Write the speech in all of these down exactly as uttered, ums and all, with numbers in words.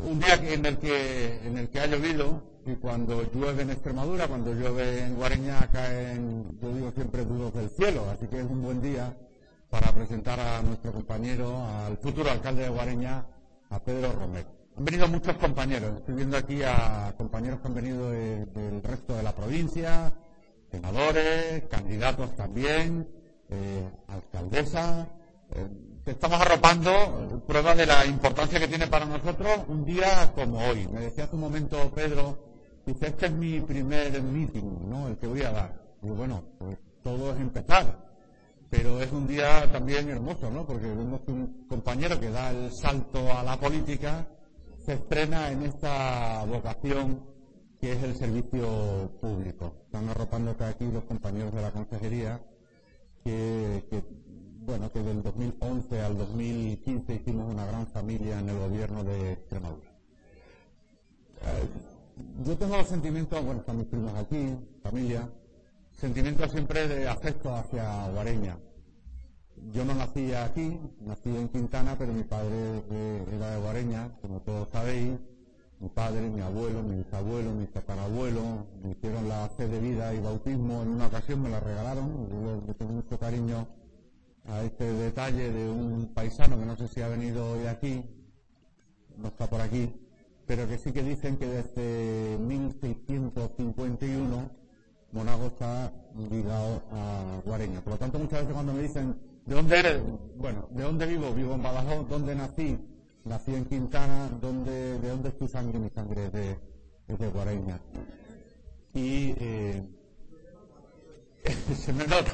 un día que, en, el que, en el que ha llovido, y cuando llueve en Extremadura, cuando llueve en Guareña, caen, yo digo siempre, duros del cielo, así que es un buen día para presentar a nuestro compañero, al futuro alcalde de Guareña, a Pedro Romero. Han venido muchos compañeros, estoy viendo aquí a compañeros que han venido de, del resto de la provincia, senadores, candidatos también, eh, alcaldesa. Eh, estamos arropando, prueba de la importancia que tiene para nosotros un día como hoy. Me decía hace un momento Pedro, dice, este es mi primer meeting, ¿no?, el que voy a dar. Y bueno, pues todo es empezar, pero es un día también hermoso, ¿no?, porque vemos que un compañero que da el salto a la política se estrena en esta vocación que es el servicio público. Están arropándote aquí los compañeros de la consejería que, que bueno, que del dos mil once al dos mil quince hicimos una gran familia en el gobierno de Extremadura. Eh, yo tengo los sentimientos, bueno, están mis primos aquí, familia, sentimientos siempre de afecto hacia Guareña. Yo no nací aquí, nací en Quintana, pero mi padre era de Guareña, como todos sabéis. Mi padre, mi abuelo, mi bisabuelo, mi tatarabuelo me hicieron la fe de vida y bautismo en una ocasión, me la regalaron. Yo le tengo mucho cariño a este detalle de un paisano que no sé si ha venido hoy aquí, no está por aquí, pero que sí que dicen que desde mil seiscientos cincuenta y uno Monago está ligado a Guareña. Por lo tanto, muchas veces cuando me dicen ¿de dónde eres? Bueno, ¿de dónde vivo? Vivo en Badajoz. ¿Dónde nací? Nací en Quintana. ¿Dónde, ¿De dónde es tu sangre? Mi sangre es de, es de Guareña. Y eh, se me nota.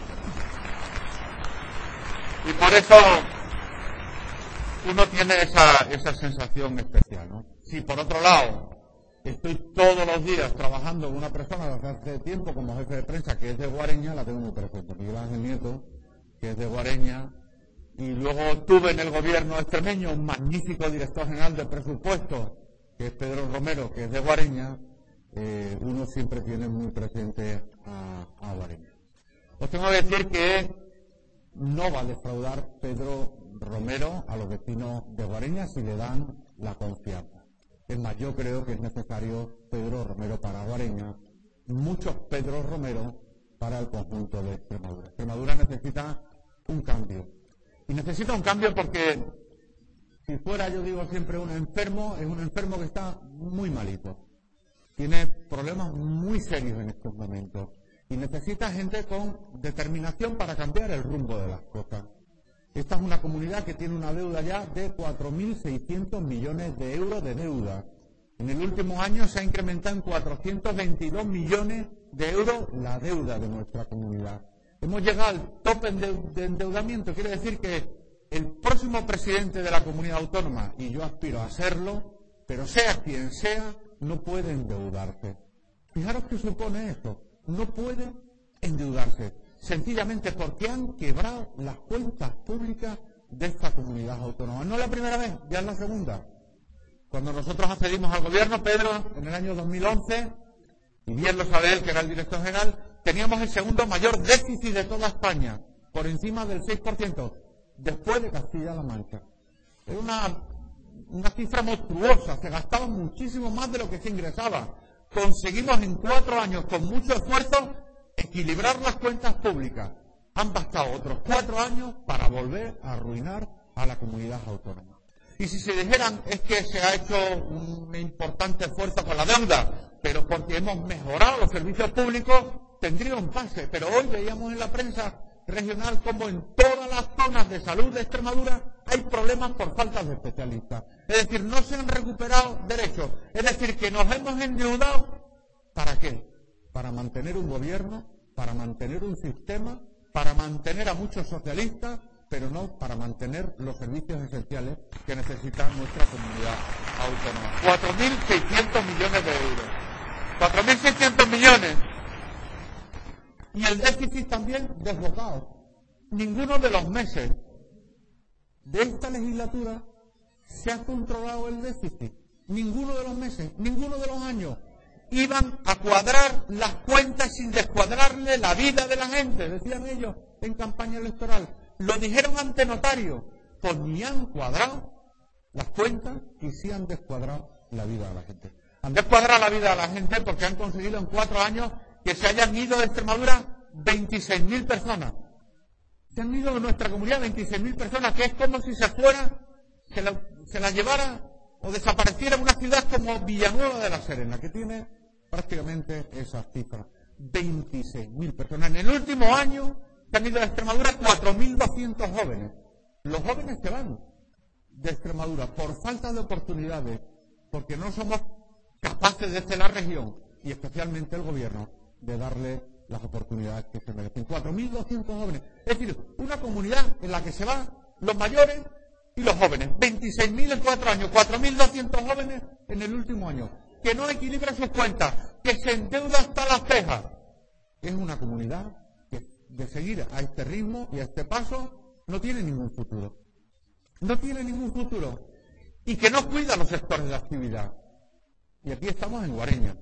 Y por eso uno tiene esa, esa sensación especial, ¿no? Si por otro lado estoy todos los días trabajando con una persona desde hace tiempo como jefe de prensa que es de Guareña, la tengo muy presente, Miguel Ángel Nieto, que es de Guareña, y luego tuve en el gobierno extremeño un magnífico director general de presupuesto, que es Pedro Romero, que es de Guareña, eh, uno siempre tiene muy presente a, a Guareña. Os tengo que decir que no va a defraudar Pedro Romero a los vecinos de Guareña si le dan la confianza. Es más, yo creo que es necesario Pedro Romero para Guareña, muchos Pedro Romero para el conjunto de Extremadura. Extremadura necesita un cambio. Y necesita un cambio porque si fuera, yo digo siempre, un enfermo, es un enfermo que está muy malito. Tiene problemas muy serios en estos momentos. Y necesita gente con determinación para cambiar el rumbo de las cosas. Esta es una comunidad que tiene una deuda ya de cuatro mil seiscientos millones de euros de deuda. En el último año se ha incrementado en cuatrocientos veintidós millones de euros la deuda de nuestra comunidad. Hemos llegado al tope de endeudamiento. Quiere decir que el próximo presidente de la comunidad autónoma, y yo aspiro a serlo, pero sea quien sea, no puede endeudarse. Fijaros qué supone esto. No puede endeudarse, sencillamente porque han quebrado las cuentas públicas de esta comunidad autónoma. No la primera vez, ya es la segunda. Cuando nosotros accedimos al gobierno, Pedro, en el año dos mil once, y bien lo sabe él, que era el director general, teníamos el segundo mayor déficit de toda España, por encima del seis por ciento, después de Castilla-La Mancha. Era una, una cifra monstruosa, se gastaba muchísimo más de lo que se ingresaba. Conseguimos en cuatro años, con mucho esfuerzo, equilibrar las cuentas públicas. Han bastado otros cuatro años para volver a arruinar a la comunidad autónoma. Y si se dijeran, es que se ha hecho un importante esfuerzo con la deuda, pero porque hemos mejorado los servicios públicos, tendría un pase. Pero hoy veíamos en la prensa regional como en todas las zonas de salud de Extremadura hay problemas por falta de especialistas. Es decir, no se han recuperado derechos. Es decir, que nos hemos endeudado, ¿para qué? Para mantener un gobierno, para mantener un sistema, para mantener a muchos socialistas, pero no para mantener los servicios esenciales que necesita nuestra comunidad autónoma. cuatro mil seiscientos millones de euros. cuatro mil seiscientos millones. Y el déficit también desbocado. Ninguno de los meses de esta legislatura se ha controlado el déficit. Ninguno de los meses, ninguno de los años. Iban a cuadrar las cuentas sin descuadrarle la vida de la gente, decían ellos en campaña electoral. Lo dijeron ante notario, pues ni han cuadrado las cuentas y sí han descuadrado la vida de la gente. Han descuadrado la vida de la gente porque han conseguido en cuatro años que se hayan ido de Extremadura veintiséis mil personas. Se han ido de nuestra comunidad veintiséis mil personas, que es como si se fuera, se la, se la llevara o desapareciera una ciudad como Villanueva de la Serena, que tiene prácticamente esas cifras. veintiséis mil personas. En el último año se han ido de Extremadura cuatro mil doscientos jóvenes. Los jóvenes que van de Extremadura por falta de oportunidades, porque no somos capaces desde la región y especialmente el gobierno de darle las oportunidades que se merecen. cuatro mil doscientos jóvenes. Es decir, una comunidad en la que se van los mayores y los jóvenes. veintiséis mil en cuatro años, cuatro mil doscientos jóvenes en el último año. Que no equilibra sus cuentas, que se endeuda hasta las cejas. Es una comunidad que de seguir a este ritmo y a este paso no tiene ningún futuro. No tiene ningún futuro. Y que no cuida los sectores de actividad. Y aquí estamos en Guareña.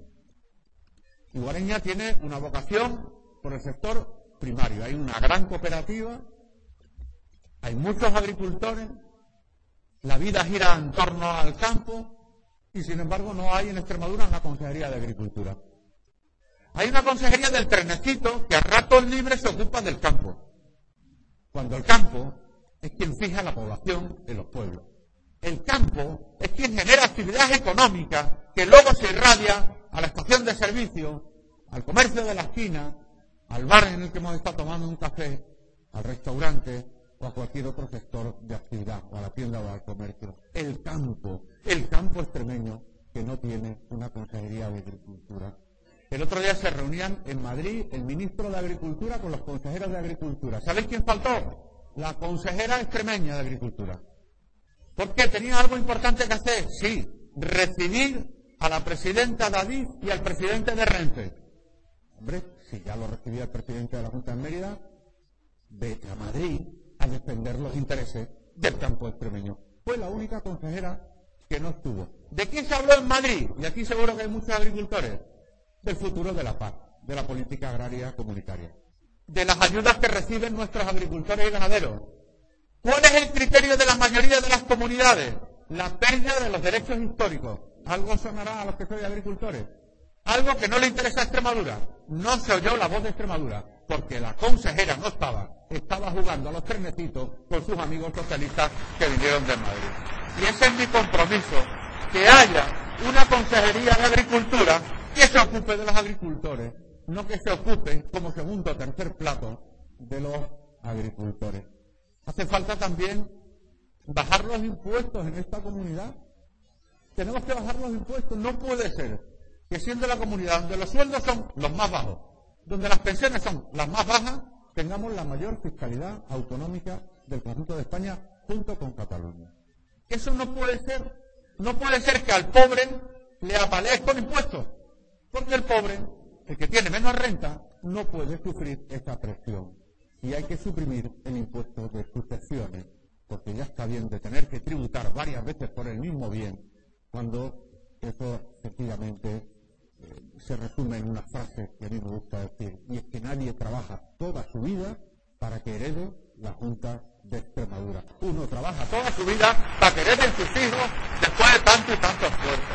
Y Guareña tiene una vocación por el sector primario. Hay una gran cooperativa, hay muchos agricultores, la vida gira en torno al campo y sin embargo no hay en Extremadura una consejería de agricultura. Hay una consejería del trenecito que a ratos libres se ocupa del campo, cuando el campo es quien fija la población en los pueblos. El campo es quien genera actividad económica que luego se irradia a la estación de servicio, al comercio de la esquina, al bar en el que hemos estado tomando un café, al restaurante o a cualquier otro sector de actividad, o a la tienda o al comercio. El campo, el campo extremeño que no tiene una consejería de agricultura. El otro día se reunían en Madrid el ministro de Agricultura con los consejeros de Agricultura. ¿Sabéis quién faltó? La consejera extremeña de Agricultura. ¿Por qué? ¿Tenía algo importante que hacer? Sí, recibir a la presidenta David y al presidente de Renfe. Hombre, si ya lo recibía el presidente de la Junta de Mérida, vete a Madrid a defender los intereses del campo extremeño. Fue la única consejera que no estuvo. ¿De qué se habló en Madrid? Y aquí seguro que hay muchos agricultores. Del futuro de la P A C, de la política agraria comunitaria. De las ayudas que reciben nuestros agricultores y ganaderos. ¿Cuál es el criterio de la mayoría de las comunidades? La pérdida de los derechos históricos. Algo sonará a los que sois agricultores. Algo que no le interesa a Extremadura. No se oyó la voz de Extremadura, porque la consejera no estaba. Estaba jugando a los trenecitos con sus amigos socialistas que vinieron de Madrid. Y ese es mi compromiso, que haya una consejería de agricultura que se ocupe de los agricultores, no que se ocupe como segundo o tercer plato de los agricultores. Hace falta también bajar los impuestos en esta comunidad. Tenemos que bajar los impuestos. No puede ser que siendo la comunidad donde los sueldos son los más bajos, donde las pensiones son las más bajas, tengamos la mayor fiscalidad autonómica del conjunto de España junto con Cataluña. Eso no puede ser. No puede ser que al pobre le apalees con impuestos, porque el pobre, el que tiene menos renta, no puede sufrir esa presión. Y hay que suprimir el impuesto de sucesiones, porque ya está bien de tener que tributar varias veces por el mismo bien, cuando eso sencillamente eh, se resume en una frase que a mí me gusta decir, y es que nadie trabaja toda su vida para que herede la Junta de Extremadura. Uno trabaja toda su vida para que hereden sus hijos después de tanto y tanto esfuerzo.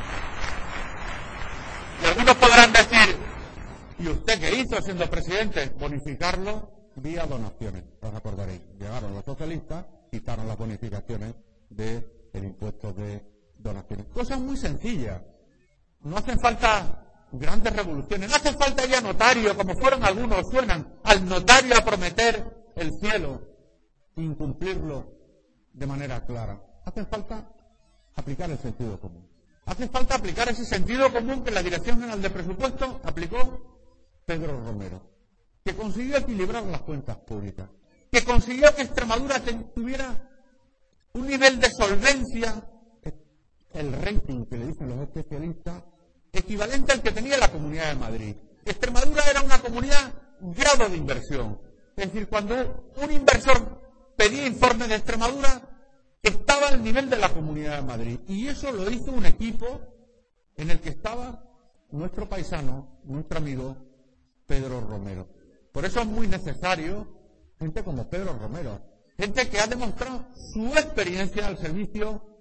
Y algunos podrán decir, ¿y usted qué hizo siendo presidente? Bonificarlo vía donaciones. Os acordaréis, llegaron los socialistas, quitaron las bonificaciones del impuesto de donaciones. Cosas muy sencillas. No hacen falta grandes revoluciones. No hace falta ir a notario, como fueron algunos, suenan al notario a prometer el cielo, incumplirlo de manera clara. Hace falta aplicar el sentido común. Hace falta aplicar ese sentido común que la Dirección General de Presupuestos aplicó Pedro Romero, que consiguió equilibrar las cuentas públicas, que consiguió que Extremadura tuviera un nivel de solvencia, el rating que le dicen los especialistas, equivalente al que tenía la Comunidad de Madrid. Extremadura era una comunidad grado de inversión. Es decir, cuando un inversor pedía informe de Extremadura, estaba al nivel de la Comunidad de Madrid. Y eso lo hizo un equipo en el que estaba nuestro paisano, nuestro amigo Pedro Romero. Por eso es muy necesario gente como Pedro Romero, gente que ha demostrado su experiencia al servicio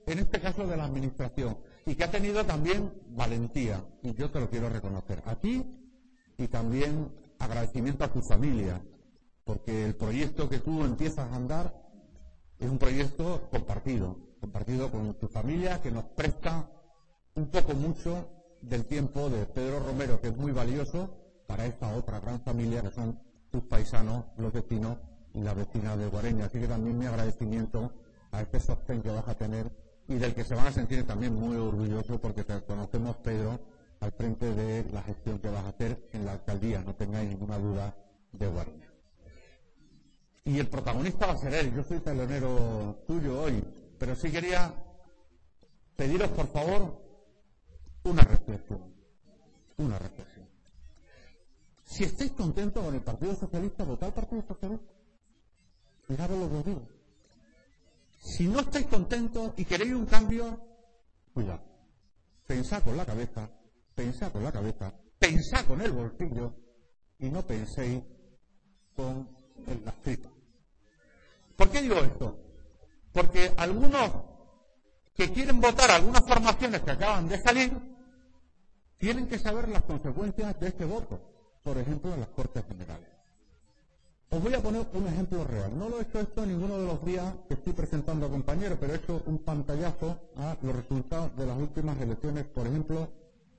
en este caso de la administración, y que ha tenido también valentía, y yo te lo quiero reconocer a ti, y también agradecimiento a tu familia, porque el proyecto que tú empiezas a andar es un proyecto compartido, compartido con tu familia, que nos presta un poco mucho del tiempo de Pedro Romero, que es muy valioso para esta otra gran familia que son tus paisanos, los vecinos y las vecinas de Guareña. Así que también mi agradecimiento a este sostén que vas a tener y del que se van a sentir también muy orgullosos, porque te conocemos, Pedro, al frente de la gestión que vas a hacer en la alcaldía, no tengáis ninguna duda, de Guareña. Y el protagonista va a ser él. Yo soy telonero tuyo hoy, pero sí quería pediros, por favor, una reflexión. Una reflexión. Si estáis contentos con el Partido Socialista, votad al Partido Socialista. Fijaros lo que os digo. Si no estáis contentos y queréis un cambio, cuidado. Pensad con la cabeza, pensad con la cabeza, pensad con el bolsillo y no penséis con las tripas. ¿Por qué digo esto? Porque algunos que quieren votar algunas formaciones que acaban de salir tienen que saber las consecuencias de este voto, por ejemplo en las Cortes Generales. Os voy a poner un ejemplo real. No lo he hecho esto en ninguno de los días que estoy presentando a compañeros, pero he hecho un pantallazo a los resultados de las últimas elecciones, por ejemplo,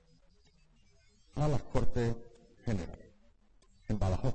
a las Cortes Generales, en Badajoz.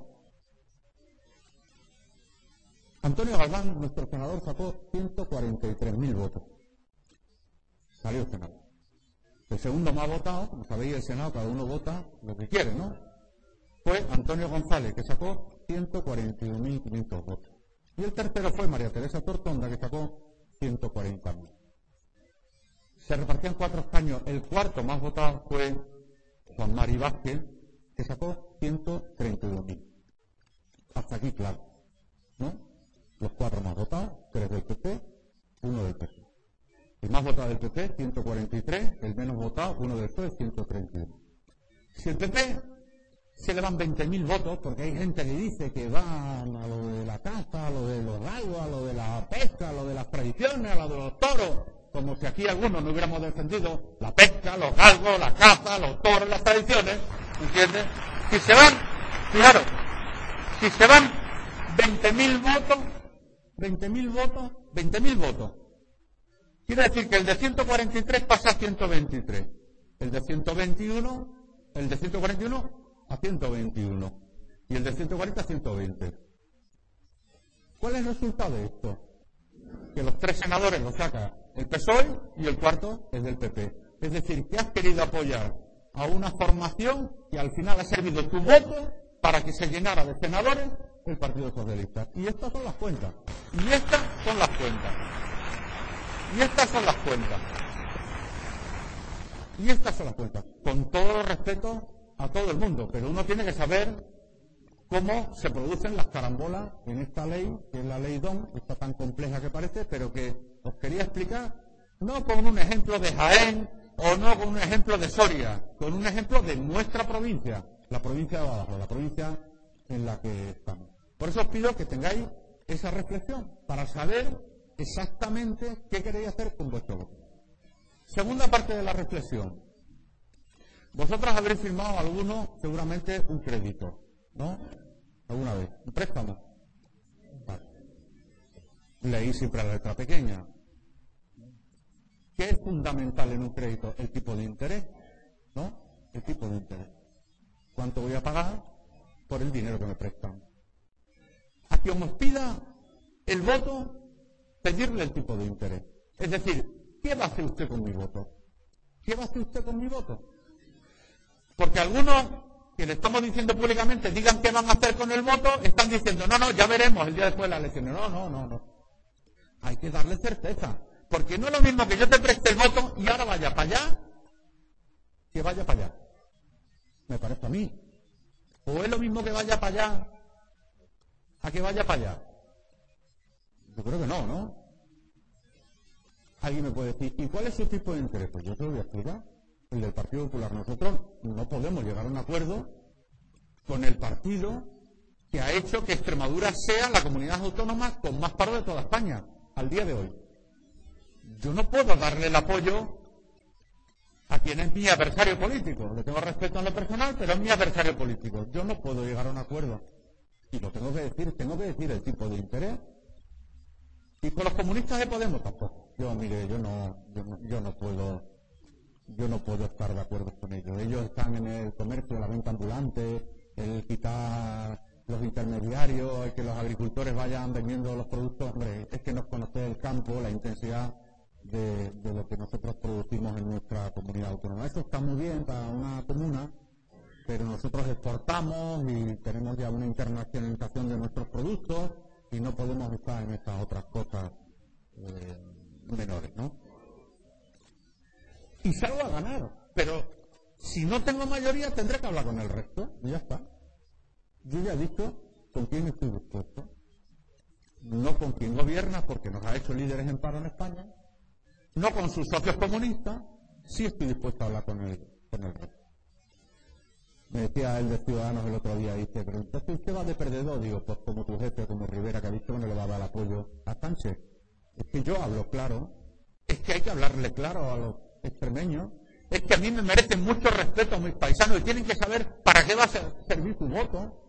Antonio Galván, nuestro senador, sacó ciento cuarenta y tres mil votos. Salió senador. El segundo más votado, como sabéis, el Senado, cada uno vota lo que quiere, ¿no? Fue Antonio González, que sacó ciento cuarenta y uno mil quinientos votos. Y el tercero fue María Teresa Tortonda, que sacó ciento cuarenta mil. Se repartían cuatro escaños. El cuarto más votado fue Juan Mari Vázquez, que sacó ciento treinta y dos mil. Hasta aquí claro, ¿no? Los cuatro más votados, tres del P P, uno del P S O E. El más votado del P P, ciento cuarenta y tres, el menos votado, uno del P S O E, ciento treinta y uno. Si el P P se le van veinte mil votos, porque hay gente que dice que van a lo de la caza, a lo de los galgos, a lo de la pesca, a lo de las tradiciones, a lo de los toros, como si aquí algunos no hubiéramos defendido la pesca, los galgos, la caza, los toros, las tradiciones, ¿entiendes? Si se van, fijaros, si se van veinte mil votos, veinte mil votos, veinte mil votos. Quiere decir que el de ciento cuarenta y tres pasa a ciento veintitrés. El de ciento veintiuno, el de ciento cuarenta y uno a ciento veintiuno. Y el de ciento cuarenta a ciento veinte. ¿Cuál es el resultado de esto? Que los tres senadores los saca el P S O E y el cuarto es del P P. Es decir, que has querido apoyar a una formación que al final ha servido tu voto para que se llenara de senadores el Partido Socialista. Y estas son las cuentas. Y estas son las cuentas. Y estas son las cuentas. Y estas son las cuentas. Con todo respeto a todo el mundo, pero uno tiene que saber cómo se producen las carambolas en esta ley, que es la ley D O M, esta tan compleja que parece, pero que os quería explicar, no con un ejemplo de Jaén o no con un ejemplo de Soria, con un ejemplo de nuestra provincia, la provincia de Badajoz, la provincia en la que estamos. Por eso os pido que tengáis esa reflexión, para saber exactamente qué queréis hacer con vuestro voto. Segunda parte de la reflexión. Vosotros habréis firmado alguno, seguramente, un crédito, ¿no? ¿Alguna vez? ¿Un préstamo? Vale. Leí siempre la letra pequeña. ¿Qué es fundamental en un crédito? El tipo de interés, ¿no? El tipo de interés. ¿Cuánto voy a pagar por el dinero que me prestan? A quien os pida el voto, pedirle el tipo de interés. Es decir, ¿qué va a hacer usted con mi voto? ¿Qué va a hacer usted con mi voto? Porque algunos que le estamos diciendo públicamente digan qué van a hacer con el voto, están diciendo, no, no, ya veremos el día después de las elecciones. No, no, no, no. Hay que darle certeza. Porque no es lo mismo que yo te preste el voto y ahora vaya para allá, que vaya para allá. Me parece a mí. O es lo mismo que vaya para allá, a que vaya para allá. Yo creo que no, ¿no? Alguien me puede decir, ¿y cuál es su tipo de interés? Pues yo te lo voy a explicar. El del Partido Popular. Nosotros no podemos llegar a un acuerdo con el partido que ha hecho que Extremadura sea la comunidad autónoma con más paro de toda España, al día de hoy. yo no puedo darle el apoyo a quien es mi adversario político. Le tengo respeto en lo personal, pero es mi adversario político. Yo no puedo llegar a un acuerdo. Y lo tengo que decir, tengo que decir el tipo de interés. Y con los comunistas de Podemos tampoco. Yo, mire, yo no, yo no, yo no puedo, yo no puedo estar de acuerdo con ellos. Ellos están en el comercio, la venta ambulante, el quitar los intermediarios, el que los agricultores vayan vendiendo los productos. Hombre, es que nos conoce el campo, la intensidad de, de lo que nosotros producimos en nuestra comunidad autónoma. Eso está muy bien para una comuna, pero nosotros exportamos y tenemos ya una internacionalización de nuestros productos y no podemos estar en estas otras cosas eh, menores, ¿no? Y salgo a ganar, pero si no tengo mayoría tendré que hablar con el resto y ya está. Yo ya he dicho con quién estoy dispuesto, no con quien gobierna porque nos ha hecho líderes en paro en España, no con sus socios comunistas, sí estoy dispuesto a hablar con el, con el resto. Me decía el de Ciudadanos el otro día, dice, pero entonces usted va de perdedor. Digo, pues como tu jefe, como Rivera, que ha dicho que no le va a dar apoyo a Sánchez. Es que yo hablo claro, es que hay que hablarle claro a los extremeños, es que a mí me merecen mucho respeto a mis paisanos y tienen que saber para qué va a servir su voto.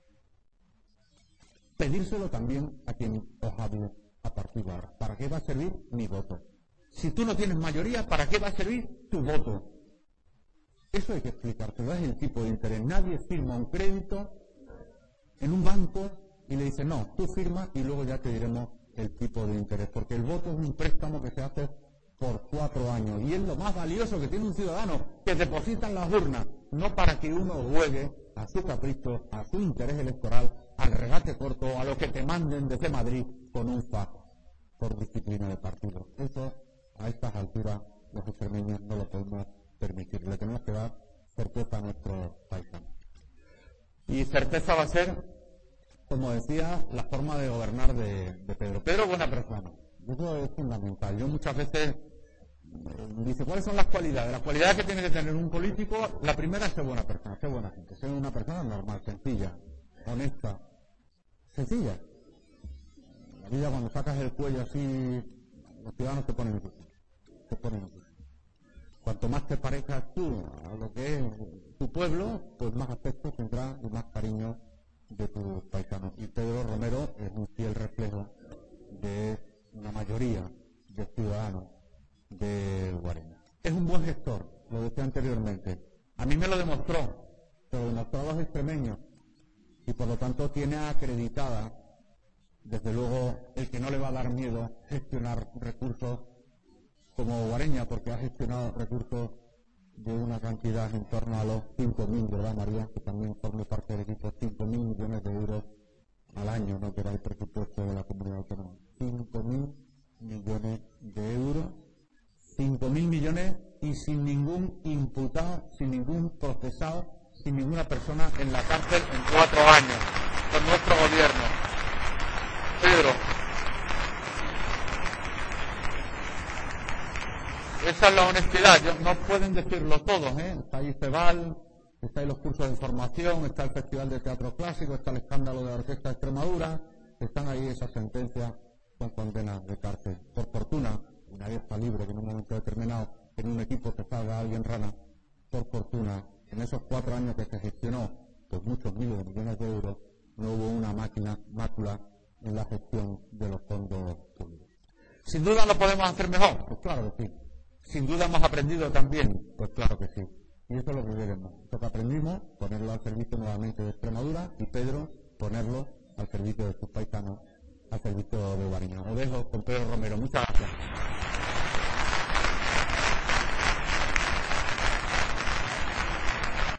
Pedírselo también a quien os hable a partir de ahora. ¿Para qué va a servir mi voto? Si tú no tienes mayoría, ¿para qué va a servir tu voto? Eso hay que explicárselo, es el tipo de interés. Nadie firma un crédito en un banco y le dice, no, tú firmas y luego ya te diremos el tipo de interés. Porque el voto es un préstamo que se hace por cuatro años y es lo más valioso que tiene un ciudadano, que deposita en las urnas, no para que uno juegue a su capricho, a su interés electoral, al regate corto, a lo que te manden desde Madrid con un fax por disciplina de partido. Eso, a estas alturas, los extremeños no lo podemos permitir. Le tenemos que dar certeza a nuestros paisanos. Y certeza va a ser, como decía, la forma de gobernar de, de Pedro. Pedro es buena persona. Eso es fundamental. Yo muchas veces eh, dice, ¿cuáles son las cualidades? Las cualidades que tiene que tener un político, la primera es ser buena persona, ser buena gente, ser una persona normal, sencilla, honesta, sencilla. La vida cuando sacas el cuello así, los ciudadanos te ponen difícil, te ponen difícil. Cuanto más te parezcas tú a lo que es tu pueblo, pues más afecto tendrás y más cariño de tus paisanos. Y Pedro Romero es un fiel reflejo de una mayoría de ciudadanos de Guareña. Es un buen gestor, lo decía anteriormente. A mí me lo demostró, se lo demostró a los extremeños y por lo tanto tiene acreditada, desde luego, el que no le va a dar miedo gestionar recursos como Guareña, porque ha gestionado recursos de una cantidad en torno a los cinco mil, ¿verdad, María? Que también forme parte del equipo, cinco mil millones de euros al año, ¿no? Que era el presupuesto de la comunidad autónoma. cinco mil millones de euros, cinco mil millones y sin ningún imputado, sin ningún procesado, sin ninguna persona en la cárcel en cuatro años, con nuestro gobierno. Pedro. Esa es la honestidad. No pueden decirlo todos, ¿eh? Está ahí Cebal, está ahí los cursos de formación, está el Festival de Teatro Clásico, está el escándalo de la Orquesta de Extremadura, están ahí esas sentencias con condenas de cárcel. Por fortuna, y nadie está libre que en un momento determinado en un equipo que salga alguien rana, por fortuna, en esos cuatro años que se gestionó pues muchos miles de millones de euros, no hubo una máquina, mácula en la gestión de los fondos públicos. Sin duda lo podemos hacer mejor, pues claro que sí. Sin duda hemos aprendido también, pues claro que sí. Y eso es lo que queremos. Lo que aprendimos, ponerlo al servicio nuevamente de Extremadura y Pedro, ponerlo al servicio de sus paisanos, al servicio de Guareña. Os dejo con Pedro Romero. Muchas gracias.